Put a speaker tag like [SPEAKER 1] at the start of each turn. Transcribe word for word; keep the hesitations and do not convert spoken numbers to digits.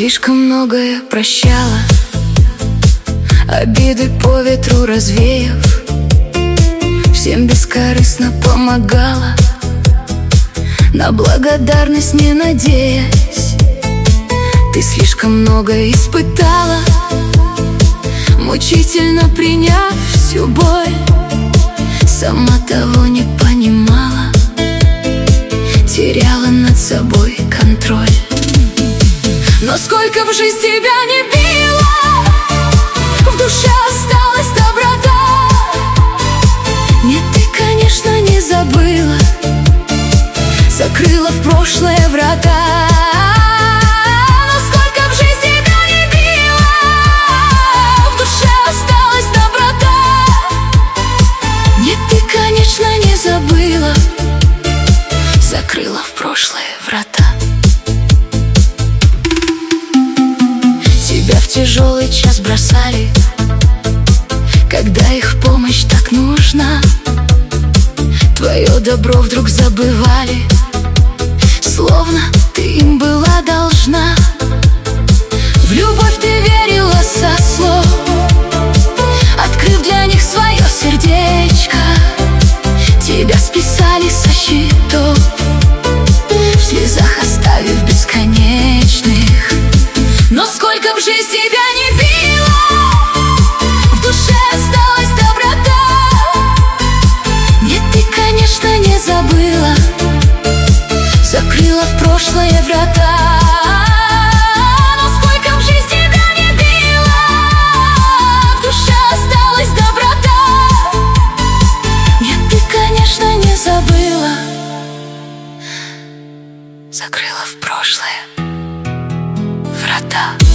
[SPEAKER 1] слишком многое прощала, обиды по ветру развеяв, всем бескорыстно помогала, на благодарность не надеясь. Ты слишком много испытала, мучительно приняв всю боль, сама того не понимала, теряла над собой контроль. Но сколько в жизнь тебя не било, в душе осталась доброта. Нет, ты, конечно, не забыла, закрыла в прошлое врата. Но сколько в жизнь тебя не било, в душе осталась доброта. Нет, ты, конечно, не забыла, закрыла в прошлое врата. Тебя в тяжелый час бросали, когда их помощь так нужна. Твое добро вдруг забывали, словно ты им была должна. В любовь ты верила со слов, открыв для них свое сердечко. Тебя списали со счетов, в слезах оставив бесконечных. Но сколько в жизнь тебя не било, в душе осталась доброта. Нет, ты, конечно, не забыла, закрыла в прошлое врата. Но сколько в жизнь тебя не било, в душе осталась доброта. Нет, ты, конечно, не забыла, закрыла в прошлое врата.